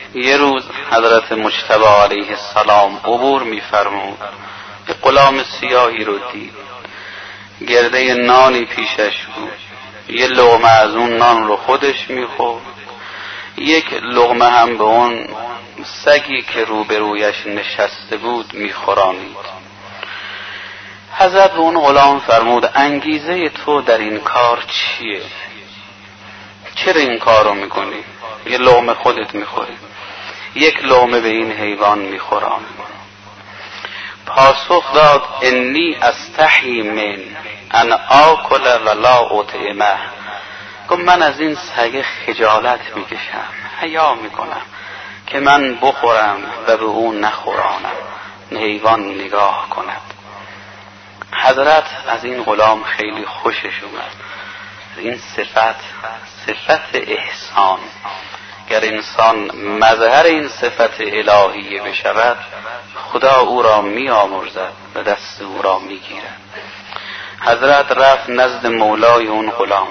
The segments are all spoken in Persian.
یه روز حضرت مجتبی علیه السلام عبور می‌فرمود، یه غلام سیاهی رو دید، گرده نانی پیشش بود، یه لقمه از اون نان رو خودش می‌خورد، یک لقمه هم به اون سگی که روبرویش نشسته بود می‌خورانید. حضرت به اون غلام فرمود انگیزه تو در این کار چیه؟ چرا این کار رو میکنی؟ یه لقمه خودت میخوری، یک لقمه به این حیوان میخوران. پاسخ داد انی استحی من ان آکل ولا اطعمه. گفت من از این سگ خجالت میکشم، حیا میکنم که من بخورم و به اون نخورانم، حیوان نگاه کند. حضرت از این غلام خیلی خوشش اومد. این صفت احسان، گر انسان مظهر این صفت الهیه بشود، خدا او را می آمرزد و دست او را می گیرد. حضرت رفت نزد مولای اون غلام،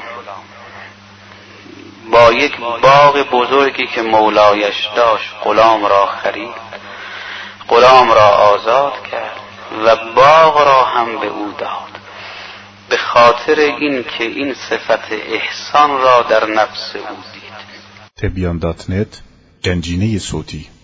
با یک باغ بزرگی که مولایش داشت غلام را خرید، غلام را آزاد کرد و باغ را هم به او داد، به خاطر این که این صفت احسان را در نفس او دید. تبیان.net گنجینه صوتی